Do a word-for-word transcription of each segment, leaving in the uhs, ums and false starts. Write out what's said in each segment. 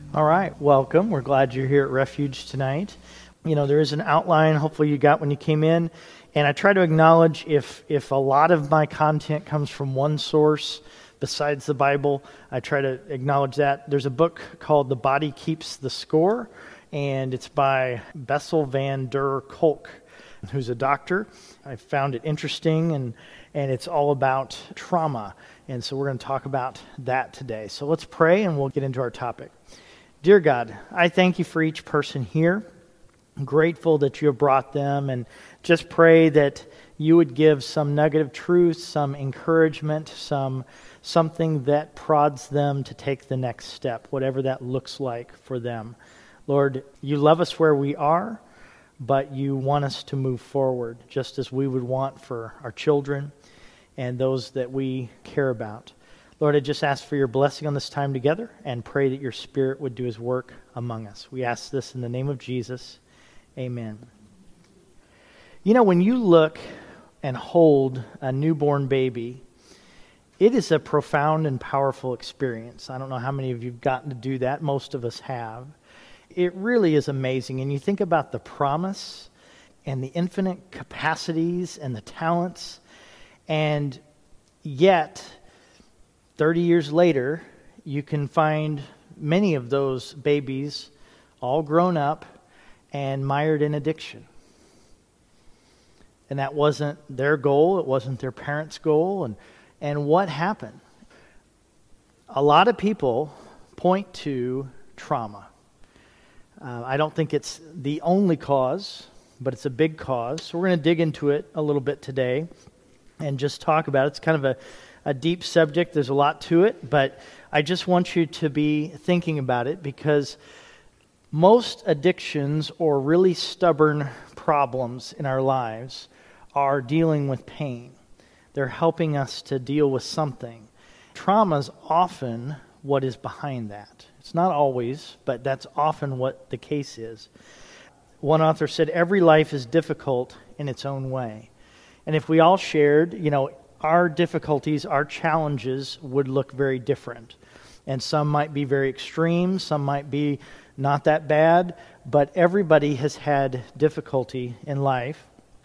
All right, welcome. We're glad you're here at Refuge tonight. You know, there is an outline, hopefully you got when you came in, and I try to acknowledge if if a lot of my content comes from one source besides the Bible, I try to acknowledge that. There's a book called The Body Keeps the Score, and it's by Bessel van der Kolk, who's a doctor. I found it interesting, and and it's all about trauma, and so we're going to talk about that today. So let's pray, and we'll get into our topic. Dear God, I thank you for each person here. I'm grateful that you have brought them, and just pray that you would give some nugget of truth, some encouragement, some something that prods them to take the next step, whatever that looks like for them. Lord, you love us where we are, but you want us to move forward, just as we would want for our children and those that we care about. Lord, I just ask for your blessing on this time together and pray that your Spirit would do his work among us. We ask this in the name of Jesus. Amen. You know, when you look and hold a newborn baby, it is a profound and powerful experience. I don't know how many of you have gotten to do that. Most of us have. It really is amazing. And you think about the promise and the infinite capacities and the talents, and yet thirty years later, you can find many of those babies all grown up and mired in addiction. And that wasn't their goal. It wasn't their parents' goal. And, and what happened? A lot of people point to trauma. Uh, I don't think it's the only cause, but it's a big cause. So we're going to dig into it a little bit today and just talk about it. It's kind of a A deep subject. There's a lot to it, but I just want you to be thinking about it, because most addictions or really stubborn problems in our lives are dealing with pain. They're helping us to deal with something. Trauma is often what is behind that. It's not always, but that's often what the case is. One author said, every life is difficult in its own way. And if we all shared, you know, our difficulties, our challenges would look very different. And some might be very extreme, some might be not that bad, but everybody has had difficulty in life.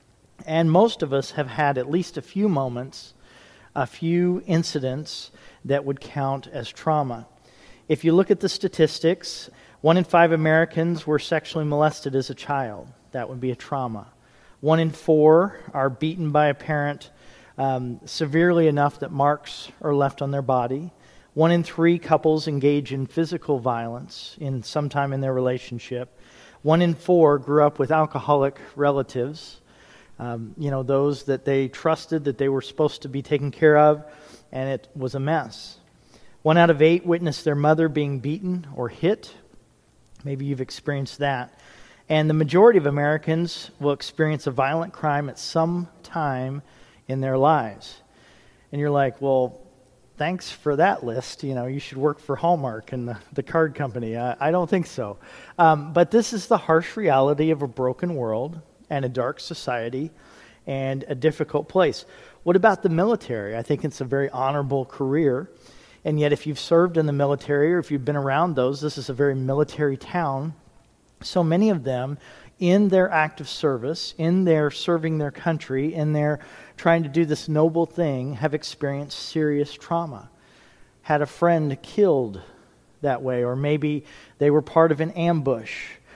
And most of us have had at least a few moments, a few incidents that would count as trauma. If you look at the statistics, one in five Americans were sexually molested as a child. That would be a trauma. One in four are beaten by a parent Um, severely enough that marks are left on their body. One in three couples engage in physical violence in some time in their relationship. One in four grew up with alcoholic relatives, um, you know, those that they trusted, that they were supposed to be taken care of, and it was a mess. One out of eight witnessed their mother being beaten or hit. Maybe you've experienced that. And the majority of Americans will experience a violent crime at some time in their lives. And you're like, well, thanks for that list. You know, you should work for Hallmark and the, the card company. I, I don't think so. Um, but this is the harsh reality of a broken world and a dark society and a difficult place. What about the military? I think it's a very honorable career. And yet if you've served in the military or if you've been around those, this is a very military town. So many of them, in their active service, in their serving their country, in their trying to do this noble thing, have experienced serious trauma. Had a friend killed that way, or maybe they were part of an ambush,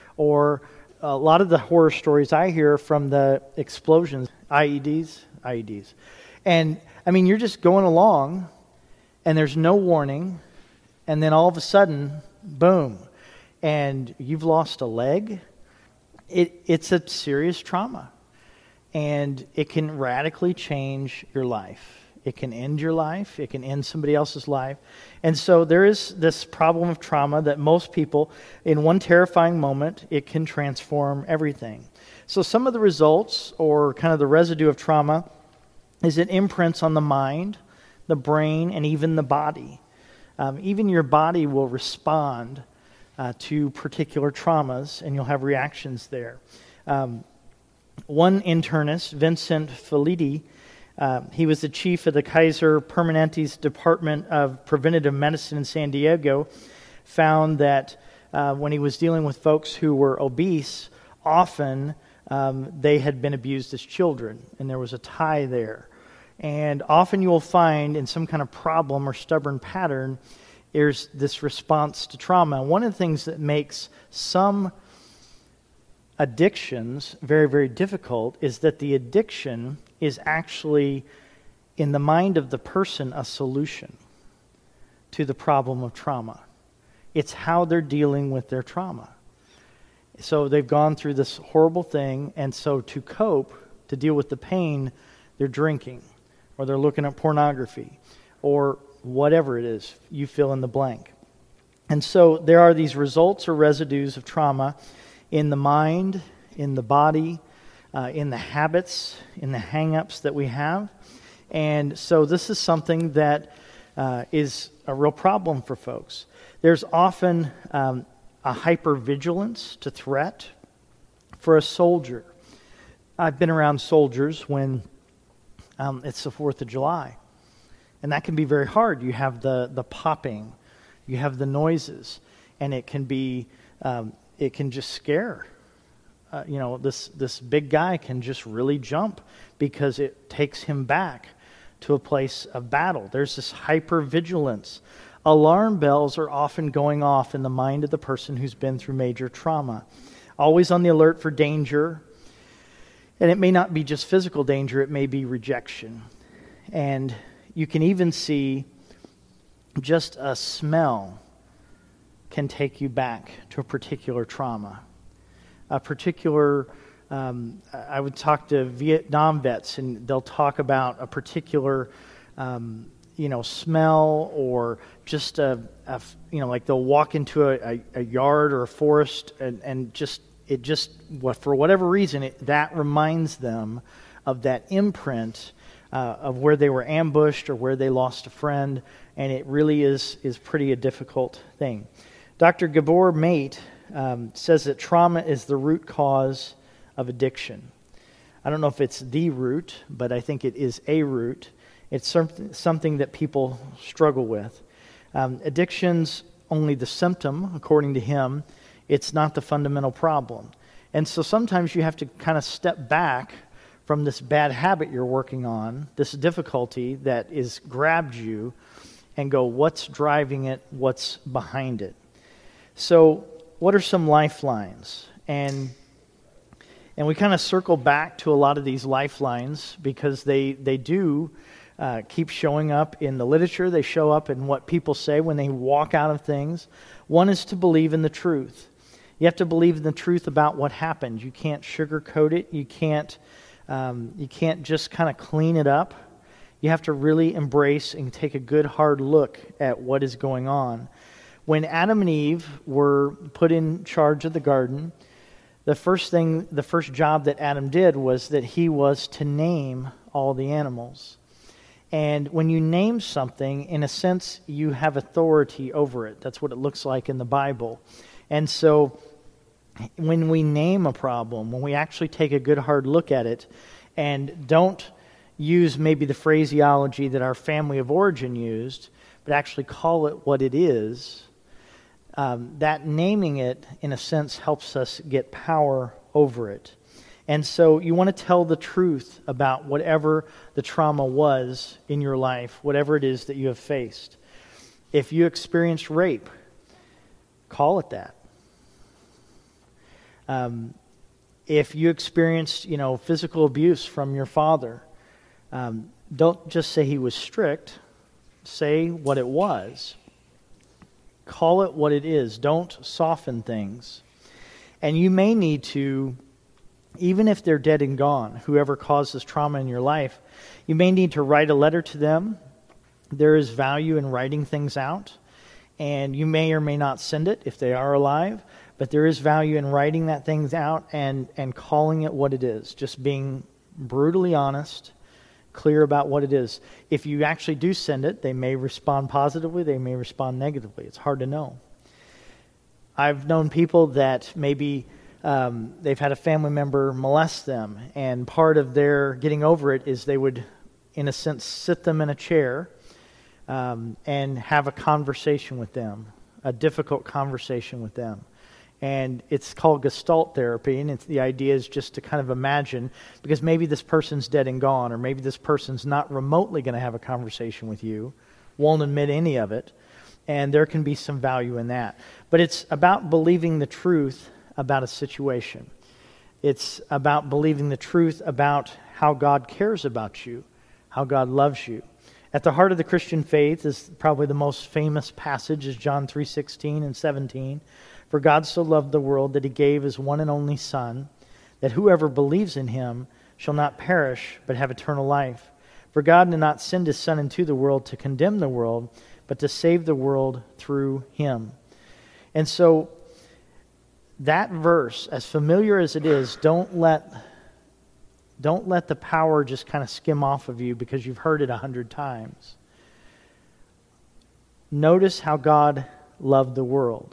or a lot of the horror stories I hear from the explosions, I E Ds, I E Ds. And, I mean, you're just going along, and there's no warning, and then all of a sudden, boom, and you've lost a leg. It, it's a serious trauma, and it can radically change your life. It can end your life. It can end somebody else's life. And so there is this problem of trauma that most people, in one terrifying moment, it can transform everything. So some of the results, or kind of the residue of trauma, is it imprints on the mind, the brain, and even the body. Um, even your body will respond Uh, to particular traumas, and you'll have reactions there. Um, one internist, Vincent Felitti, uh, he was the chief of the Kaiser Permanente's Department of Preventive Medicine in San Diego, found that uh, when he was dealing with folks who were obese, often um, they had been abused as children, and there was a tie there. And often you will find in some kind of problem or stubborn pattern, there's this response to trauma. And one of the things that makes some addictions very, very difficult is that the addiction is actually, in the mind of the person, a solution to the problem of trauma. It's how they're dealing with their trauma. So they've gone through this horrible thing, and so to cope, to deal with the pain, they're drinking, or they're looking at pornography, or whatever it is, you fill in the blank. And so there are these results or residues of trauma in the mind, in the body, uh, in the habits, in the hang-ups that we have. And so this is something that uh, is a real problem for folks. There's often um, a hypervigilance to threat for a soldier. I've been around soldiers when um, it's the fourth of July. And that can be very hard. You have the, the popping, you have the noises, and it can be, um, it can just scare. Uh, you know, this, this big guy can just really jump because it takes him back to a place of battle. There's this hypervigilance. Alarm bells are often going off in the mind of the person who's been through major trauma. Always on the alert for danger. And it may not be just physical danger, it may be rejection. And you can even see just a smell can take you back to a particular trauma. A particular, um, I would talk to Vietnam vets, and they'll talk about a particular um, you know, smell, or just a, a, you know, like they'll walk into a, a, a yard or a forest, and, and just, it just, what for whatever reason, it, that reminds them of that imprint uh, of where they were ambushed or where they lost a friend, and it really is, is pretty a difficult thing. Doctor Gabor Mate um, says that trauma is the root cause of addiction. I don't know if it's the root, but I think it is a root. It's something that people struggle with. Um, addiction's only the symptom, according to him. It's not the fundamental problem. And so sometimes you have to kind of step back from this bad habit you're working on, this difficulty that is grabbed you, and go, what's driving it? What's behind it? So what are some lifelines? And and we kind of circle back to a lot of these lifelines because they, they do Uh, keep showing up in the literature. They show up in what people say when they walk out of things. One is to believe in the truth. You have to believe in the truth about what happened. You can't sugarcoat it. You can't. Um, you can't just kind of clean it up. You have to really embrace and take a good hard look at what is going on. When Adam and Eve were put in charge of the garden, the first thing, the first job that Adam did was that he was to name all the animals. And when you name something, in a sense, you have authority over it. That's what it looks like in the Bible. And so when we name a problem, when we actually take a good hard look at it and don't use maybe the phraseology that our family of origin used, but actually call it what it is, um, that naming it, in a sense, helps us get power over it. And so you want to tell the truth about whatever the trauma was in your life, whatever it is that you have faced. If you experienced rape, call it that. Um, if you experienced, you know, physical abuse from your father, um, don't just say he was strict. Say what it was. Call it what it is. Don't soften things. And you may need to, even if they're dead and gone, whoever caused this trauma in your life, you may need to write a letter to them. There is value in writing things out, and you may or may not send it if they are alive, but there is value in writing that things out and, and calling it what it is, just being brutally honest, clear about what it is. If you actually do send it, they may respond positively, they may respond negatively. It's hard to know. I've known people that maybe Um, they've had a family member molest them, and part of their getting over it is they would, in a sense, sit them in a chair um, and have a conversation with them a difficult conversation with them. And it's called Gestalt therapy, and it's, the idea is just to kind of imagine, because maybe this person's dead and gone, or maybe this person's not remotely going to have a conversation with you, won't admit any of it, and there can be some value in that. But it's about believing the truth about a situation. It's about believing the truth about how God cares about you, how God loves you. At the heart of the Christian faith is probably the most famous passage is John three sixteen and seventeen. For God so loved the world that he gave his one and only Son, that whoever believes in him shall not perish but have eternal life. For God did not send his Son into the world to condemn the world, but to save the world through him. And so that verse, as familiar as it is, don't let don't let the power just kind of skim off of you because you've heard it a hundred times. Notice how God loved the world.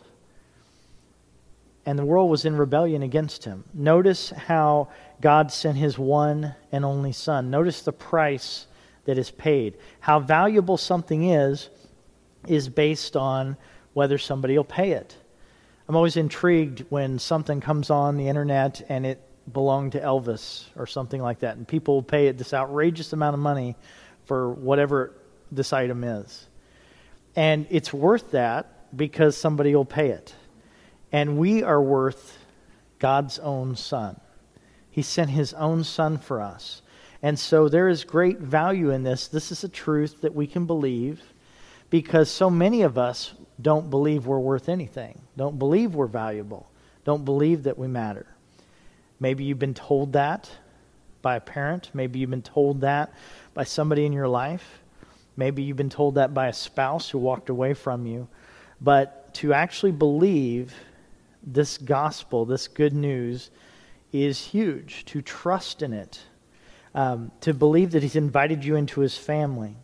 And the world was in rebellion against him. Notice how God sent his one and only Son. Notice the price that is paid. How valuable something is, is based on whether somebody will pay it. I'm always intrigued when something comes on the internet and it belonged to Elvis or something like that, and people will pay it this outrageous amount of money for whatever this item is. And it's worth that because somebody will pay it. And we are worth God's own Son. He sent his own Son for us. And so there is great value in this. This is a truth that we can believe because so many of us don't believe we're worth anything, don't believe we're valuable, don't believe that we matter. Maybe you've been told that by a parent. Maybe you've been told that by somebody in your life. Maybe you've been told that by a spouse who walked away from you. But to actually believe this gospel, this good news, is huge. To trust in it. Um, to believe that he's invited you into his family.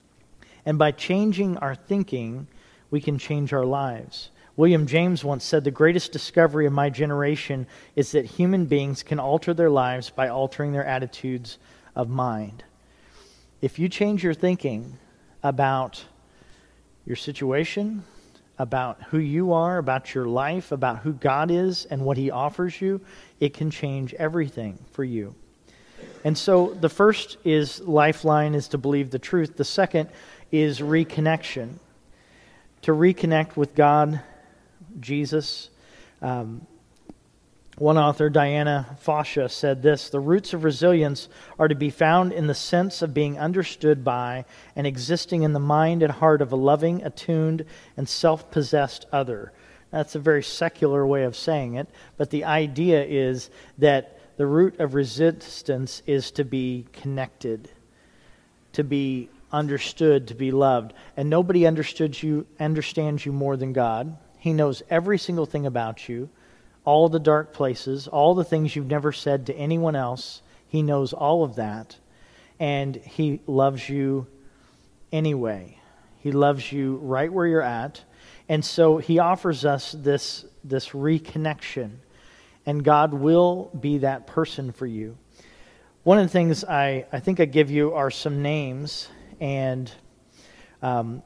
And by changing our thinking, we can change our lives. William James once said, "The greatest discovery of my generation is that human beings can alter their lives by altering their attitudes of mind." If you change your thinking about your situation, about who you are, about your life, about who God is and what he offers you, it can change everything for you. And so the first is lifeline is to believe the truth. The second is reconnection. To reconnect with God, Jesus. Um, one author, Diana Fascia, said this: "The roots of resilience are to be found in the sense of being understood by and existing in the mind and heart of a loving, attuned, and self-possessed other." That's a very secular way of saying it, but the idea is that the root of resistance is to be connected, to be understood, to be loved. And nobody understood you, understands you more than God. He knows every single thing about you, all the dark places, all the things you've never said to anyone else. He knows all of that, and he loves you anyway. He loves you right where you're at, and so he offers us this, this reconnection, and God will be that person for you. One of the things I, I think I give you are some names, and um,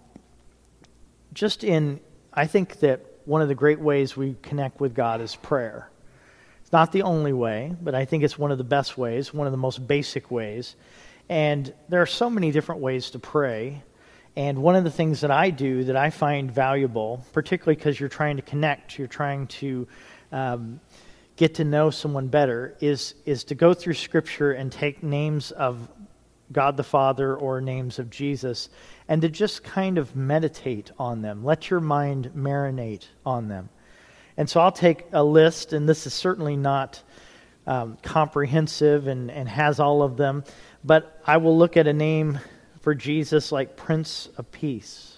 just in, I think that one of the great ways we connect with God is prayer. It's not the only way, but I think it's one of the best ways, one of the most basic ways. And there are so many different ways to pray. And one of the things that I do that I find valuable, particularly because you're trying to connect, you're trying to um, get to know someone better, is, is to go through Scripture and take names of God the Father or names of Jesus, and to just kind of meditate on them. Let your mind marinate on them. And so I'll take a list, and this is certainly not um, comprehensive and, and has all of them, but I will look at a name for Jesus like Prince of Peace.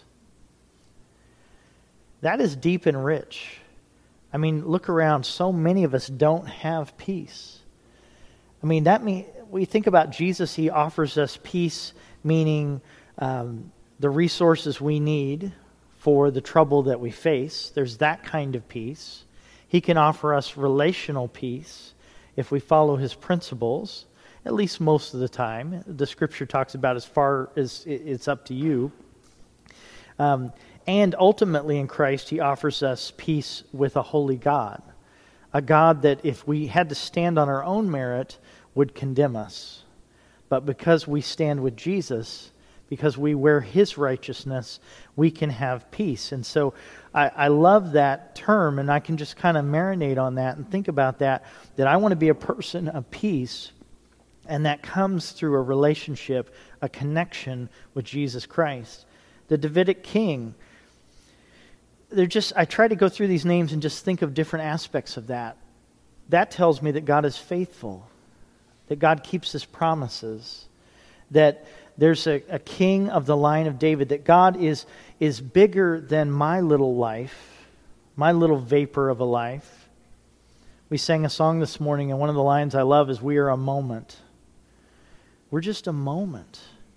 That is deep and rich. I mean, look around. So many of us don't have peace. I mean, that means we think about Jesus, he offers us peace, meaning um, the resources we need for the trouble that we face. There's that kind of peace. He can offer us relational peace if we follow his principles, at least most of the time. The Scripture talks about as far as it's up to you. Um, And ultimately in Christ, he offers us peace with a holy God, a God that if we had to stand on our own merit would condemn us. But because we stand with Jesus, because we wear his righteousness, we can have peace. And so I, I love that term, and I can just kind of marinate on that and think about that, that I want to be a person of peace, and that comes through a relationship, a connection with Jesus Christ. The Davidic king, they're just, I try to go through these names and just think of different aspects of that. That tells me that God is faithful, that God keeps his promises, that there's a, a king of the line of David, that God is, is bigger than my little life, my little vapor of a life. We sang a song this morning, and one of the lines I love is, "We are a moment." We're just a moment.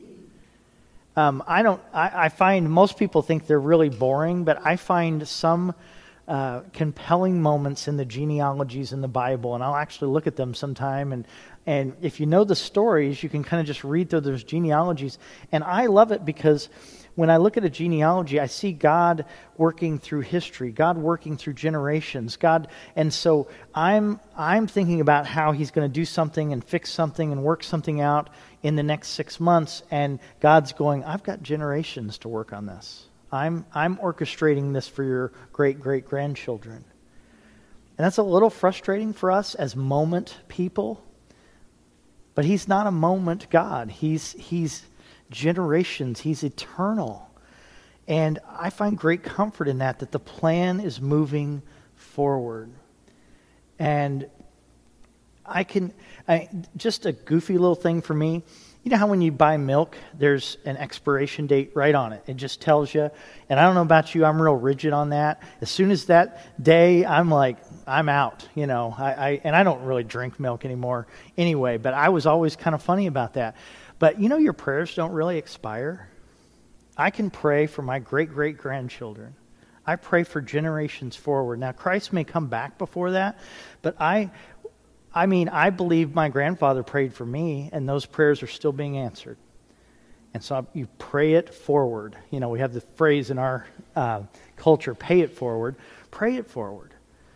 Um, I don't. I, I find most people think they're really boring, but I find some uh, compelling moments in the genealogies in the Bible, and I'll actually look at them sometime. And and if you know the stories, you can kind of just read through those genealogies. And I love it because when I look at a genealogy, I see God working through history, God working through generations, God, and so I'm I'm thinking about how he's going to do something and fix something and work something out in the next six months, and God's going, I've got generations to work on this. I'm I'm orchestrating this for your great-great-grandchildren. And that's a little frustrating for us as moment people, but he's not a moment God. He's he's generations. He's eternal. And I find great comfort in that, that the plan is moving forward. And I can, I, just a goofy little thing for me. You know how when you buy milk, there's an expiration date right on it. It just tells you. And I don't know about you, I'm real rigid on that. As soon as that day, I'm like, I'm out. You know, I, I and I don't really drink milk anymore anyway, but I was always kind of funny about that. But you know, your prayers don't really expire. I can pray for my great-great-grandchildren. I pray for generations forward. Now, Christ may come back before that, but I, I mean, I believe my grandfather prayed for me, and those prayers are still being answered. And so you pray it forward. You know, we have the phrase in our uh, culture, pay it forward. Pray it forward.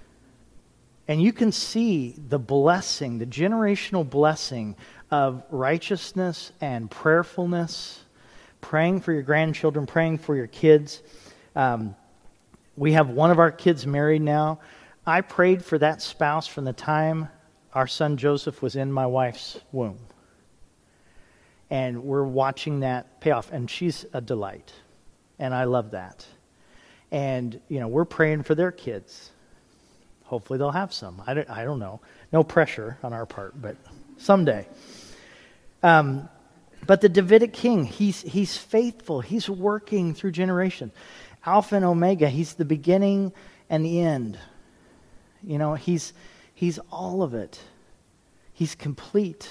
And you can see the blessing, the generational blessing of righteousness and prayerfulness, praying for your grandchildren, praying for your kids. Um, we have one of our kids married now. I prayed for that spouse from the time our son Joseph was in my wife's womb. And we're watching that pay off. And she's a delight. And I love that. And, you know, we're praying for their kids. Hopefully they'll have some. I don't, I don't know. No pressure on our part, but someday. Um, but the Davidic king, he's he's faithful. He's working through generations. Alpha and Omega, he's the beginning and the end. You know, he's he's all of it. He's complete.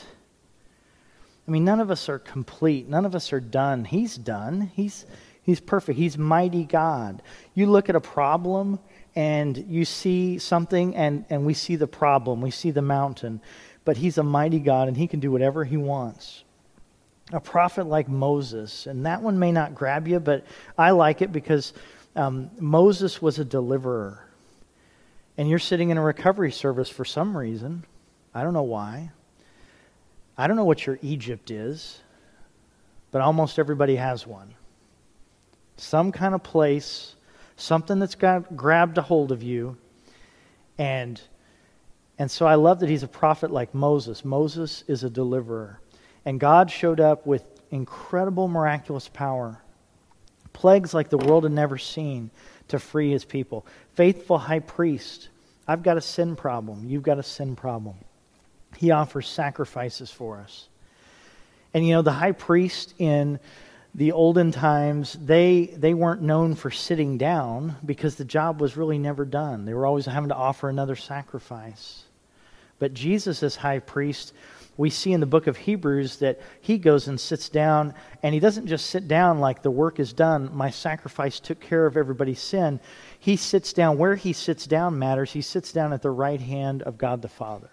I mean, none of us are complete. None of us are done. He's done. He's he's perfect. He's mighty God. You look at a problem and you see something, and, and we see the problem. We see the mountain. But he's a mighty God, and he can do whatever he wants. A prophet like Moses, and that one may not grab you, but I like it because um, Moses was a deliverer. And you're sitting in a recovery service for some reason. I don't know why. I don't know what your Egypt is, but almost everybody has one. Some kind of place, something that's got grabbed a hold of you, and And so I love that he's a prophet like Moses. Moses is a deliverer. And God showed up with incredible miraculous power. Plagues like the world had never seen to free his people. Faithful high priest. I've got a sin problem. You've got a sin problem. He offers sacrifices for us. And you know, the high priest in the olden times, they they weren't known for sitting down because the job was really never done. They were always having to offer another sacrifice. But Jesus as high priest, we see in the book of Hebrews that he goes and sits down, and he doesn't just sit down like the work is done, my sacrifice took care of everybody's sin. He sits down, where he sits down matters. He sits down at the right hand of God the Father.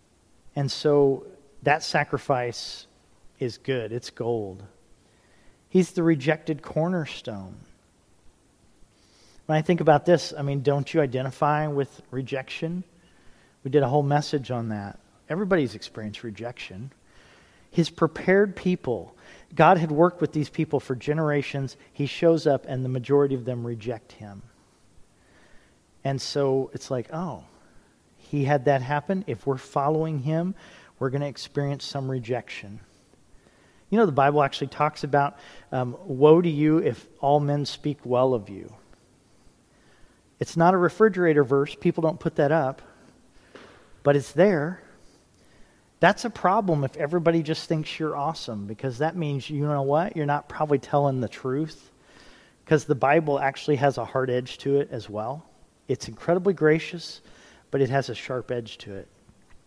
And so that sacrifice is good. It's gold. He's the rejected cornerstone. When I think about this, I mean, don't you identify with rejection? We did a whole message on that. Everybody's experienced rejection. His prepared people, God had worked with these people for generations. He shows up and the majority of them reject him. And so it's like, oh, he had that happen. If we're following him, we're going to experience some rejection. You know, the Bible actually talks about, um, woe to you if all men speak well of you. It's not a refrigerator verse. People don't put that up. But it's there. That's a problem if everybody just thinks you're awesome, because that means, you know what? You're not probably telling the truth, because the Bible actually has a hard edge to it as well. It's incredibly gracious, but it has a sharp edge to it.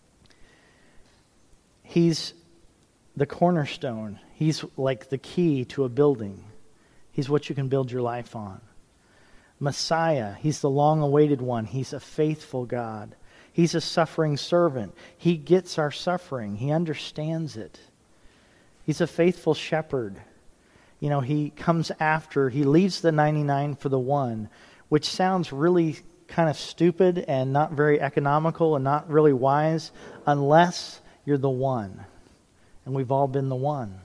He's the cornerstone. He's like the key to a building. He's what you can build your life on. Messiah, he's the long-awaited one. He's a faithful God. He's a suffering servant. He gets our suffering. He understands it. He's a faithful shepherd. You know, he comes after, he leaves the ninety-nine for the one, which sounds really kind of stupid and not very economical and not really wise unless you're the one. And we've all been the one.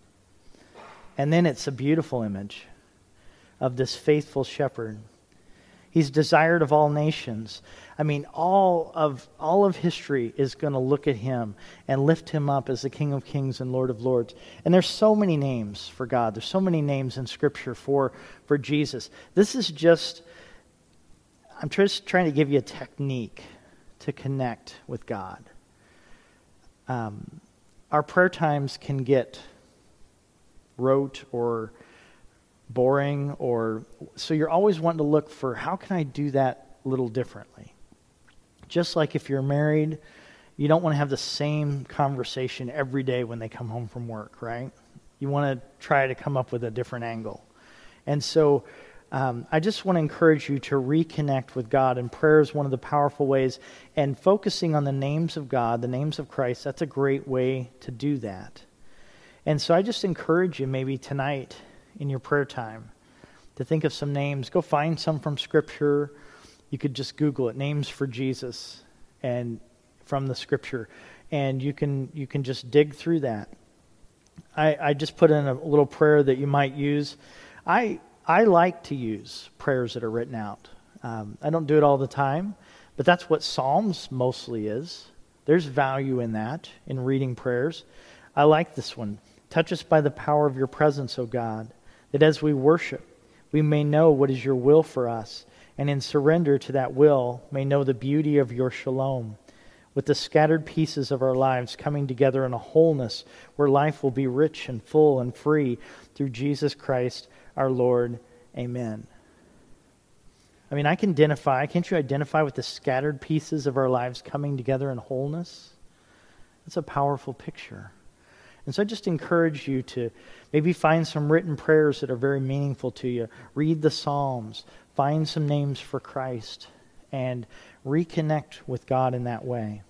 And then it's a beautiful image of this faithful shepherd. He's desired of all nations. I mean, all of all of history is going to look at him and lift him up as the King of Kings and Lord of Lords. And there's so many names for God. There's so many names in Scripture for, for Jesus. This is just, I'm just trying to give you a technique to connect with God. Um, our prayer times can get rote or boring, or so you're always wanting to look for, how can I do that a little differently? Just like if you're married, you don't want to have the same conversation every day when they come home from work, right? You want to try to come up with a different angle. And so um, I just want to encourage you to reconnect with God, and prayer is one of the powerful ways, and focusing on the names of God, the names of Christ, that's a great way to do that. And so I just encourage you maybe tonight in your prayer time to think of some names. Go find some from Scripture. You could just Google it, names for Jesus, and from the Scripture, and you can you can just dig through that. I, I just put in a little prayer that you might use. I I like to use prayers that are written out. Um, I don't do it all the time, but that's what Psalms mostly is. There's value in that, in reading prayers. I like this one. Touch us by the power of your presence, O God, that as we worship, we may know what is your will for us, and in surrender to that will, may know the beauty of your shalom, with the scattered pieces of our lives coming together in a wholeness where life will be rich and full and free through Jesus Christ our Lord. Amen. I mean, I can identify, can't you identify with the scattered pieces of our lives coming together in wholeness? That's a powerful picture. And so I just encourage you to maybe find some written prayers that are very meaningful to you. Read the Psalms. Find some names for Christ. And reconnect with God in that way.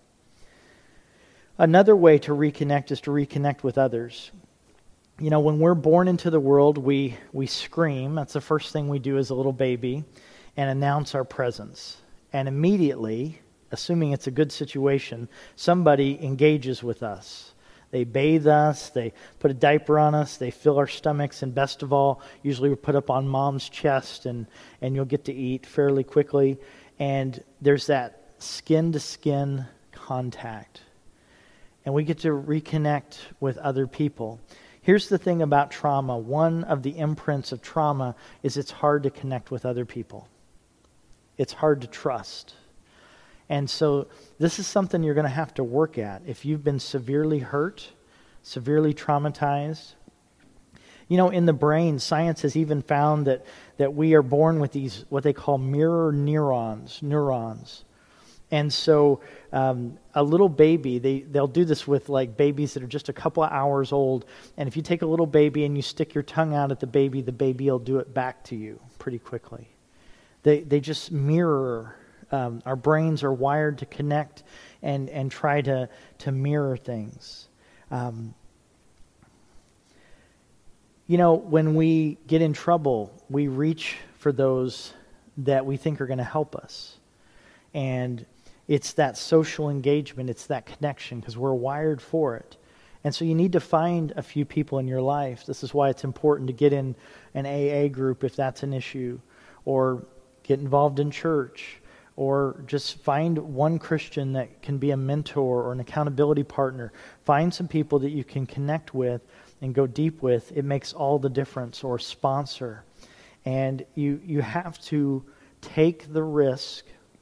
Another way to reconnect is to reconnect with others. You know, when we're born into the world, we, we scream. That's the first thing we do as a little baby, and announce our presence. And immediately, assuming it's a good situation, somebody engages with us. They bathe us, they put a diaper on us, they fill our stomachs, and best of all, usually we're put up on mom's chest, and, and you'll get to eat fairly quickly. And there's that skin-to-skin contact. And we get to reconnect with other people. Here's the thing about trauma. One of the imprints of trauma is it's hard to connect with other people. It's hard to trust. And so this is something you're going to have to work at. If you've been severely hurt, severely traumatized. You know, in the brain, science has even found that, that we are born with these, what they call mirror neurons, neurons. And so um, a little baby, they, they'll do this with like babies that are just a couple of hours old. And if you take a little baby and you stick your tongue out at the baby, the baby will do it back to you pretty quickly. They, they just mirror. Um, our brains are wired to connect and, and try to, to mirror things. Um, You know, when we get in trouble, we reach for those that we think are going to help us. And it's that social engagement, it's that connection, because we're wired for it. And so you need to find a few people in your life. This is why it's important to get in an A A group if that's an issue, or get involved in church, or just find one Christian that can be a mentor or an accountability partner. Find some people that you can connect with and go deep with. It makes all the difference. Or sponsor. And you you have to take the risk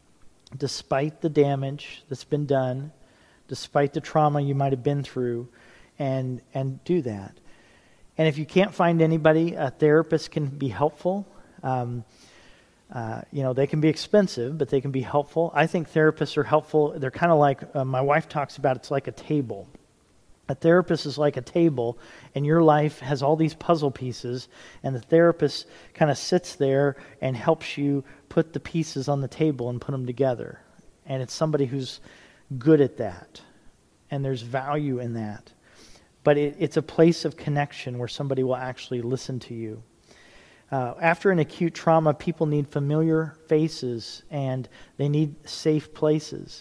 despite the damage that's been done, despite the trauma you might have been through, and and do that. And if you can't find anybody, a therapist can be helpful. Um, uh, you know, they can be expensive, but they can be helpful. I think therapists are helpful. They're kind of like, uh, my wife talks about, it's like a table. A therapist is like a table, and your life has all these puzzle pieces, and the therapist kind of sits there and helps you put the pieces on the table and put them together. And it's somebody who's good at that, and there's value in that. But it, it's a place of connection where somebody will actually listen to you. Uh, after an acute trauma, people need familiar faces, and they need safe places.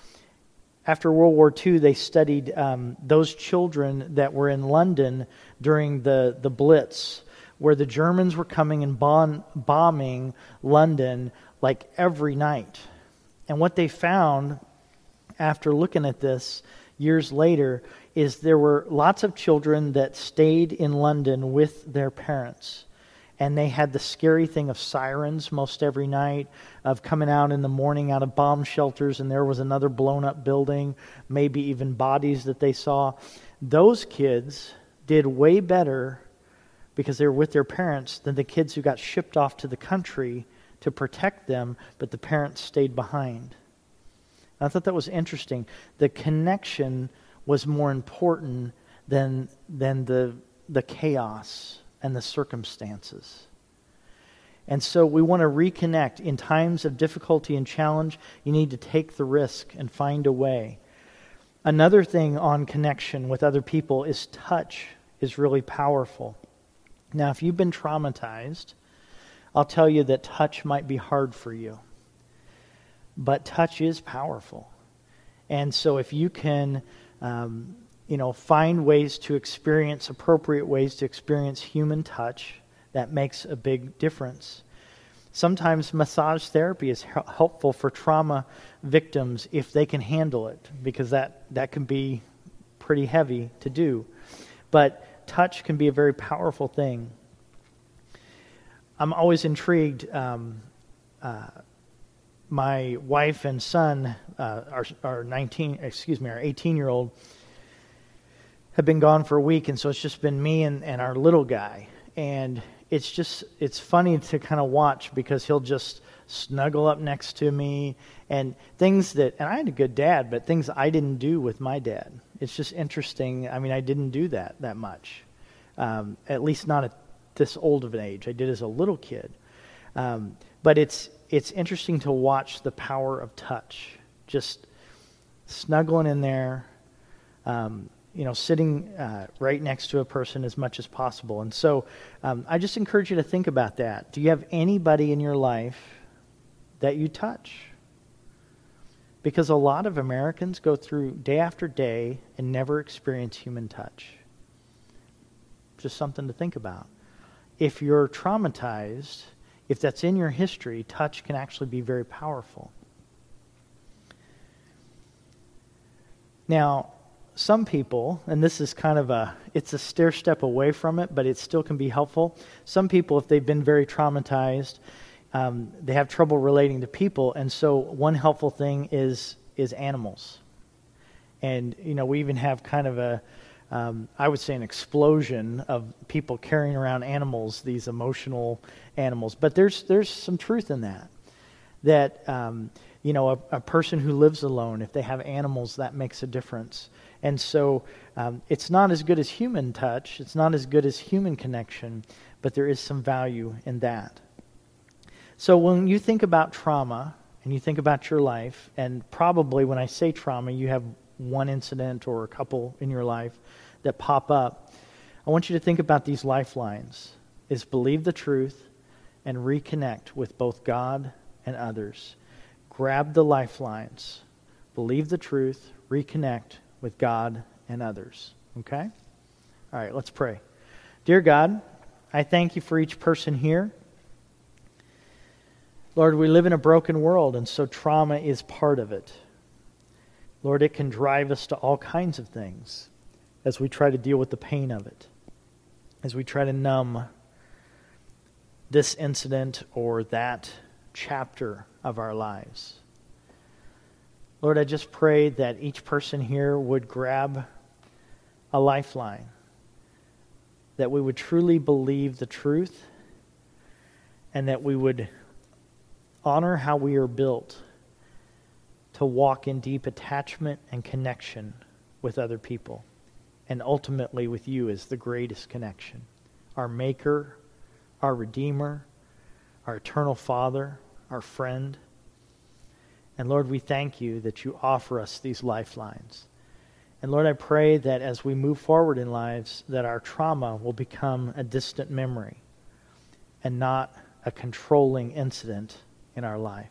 After World War Two, they studied um, those children that were in London during the, the Blitz, where the Germans were coming and bomb, bombing London like every night. And what they found after looking at this years later is there were lots of children that stayed in London with their parents. And they had the scary thing of sirens most every night, of coming out in the morning out of bomb shelters, and there was another blown up building, maybe even bodies that they saw. Those kids did way better because they were with their parents than the kids who got shipped off to the country to protect them, but the parents stayed behind. I thought that was interesting. The connection was more important than than the the chaos and the circumstances. And so we want to reconnect. In times of difficulty and challenge, you need to take the risk and find a way. Another thing on connection with other people is touch is really powerful. Now, if you've been traumatized, I'll tell you that touch might be hard for you. But touch is powerful. And so if you can um, you know, find ways to experience, appropriate ways to experience human touch, that makes a big difference. Sometimes massage therapy is helpful for trauma victims if they can handle it, because that, that can be pretty heavy to do. But touch can be a very powerful thing. I'm always intrigued. Um, uh, my wife and son, uh, our, our nineteen, excuse me, our eighteen-year-old, have been gone for a week, and so it's just been me and, and our little guy. And it's just, it's funny to kind of watch, because he'll just snuggle up next to me, and things that, and I had a good dad, but things I didn't do with my dad. It's just interesting. I mean, I didn't do that that much, um, at least not at this old of an age. I did as a little kid. Um, but it's it's interesting to watch the power of touch, just snuggling in there, um, you know, sitting uh, right next to a person as much as possible. And so um, I just encourage you to think about that. Do you have anybody in your life that you touch? Because a lot of Americans go through day after day and never experience human touch. Just something to think about. If you're traumatized, if that's in your history, touch can actually be very powerful. Now, some people, and this is kind of a, it's a stair step away from it, but it still can be helpful. Some people, if they've been very traumatized, um, they have trouble relating to people, and so one helpful thing is is animals. And, you know, we even have kind of a, um, I would say an explosion of people carrying around animals, these emotional animals. But there's there's some truth in that. That, um, you know, a, a person who lives alone, if they have animals, that makes a difference. And so um, it's not as good as human touch. It's not as good as human connection, but there is some value in that. So when you think about trauma and you think about your life, and probably when I say trauma, you have one incident or a couple in your life that pop up, I want you to think about these lifelines, is believe the truth and reconnect with both God and others. Grab the lifelines, believe the truth, reconnect with God and others. Okay? All right, let's pray. Dear God, I thank you for each person here. Lord, we live in a broken world, and so trauma is part of it. Lord, it can drive us to all kinds of things as we try to deal with the pain of it, as we try to numb this incident or that chapter of our lives. Lord, I just pray that each person here would grab a lifeline, that we would truly believe the truth, and that we would honor how we are built to walk in deep attachment and connection with other people, and ultimately with you as the greatest connection, our Maker, our Redeemer, our eternal Father, our friend. And Lord, we thank you that you offer us these lifelines. And Lord, I pray that as we move forward in lives, that our trauma will become a distant memory and not a controlling incident in our life.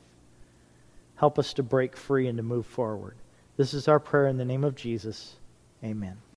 Help us to break free and to move forward. This is our prayer in the name of Jesus. Amen.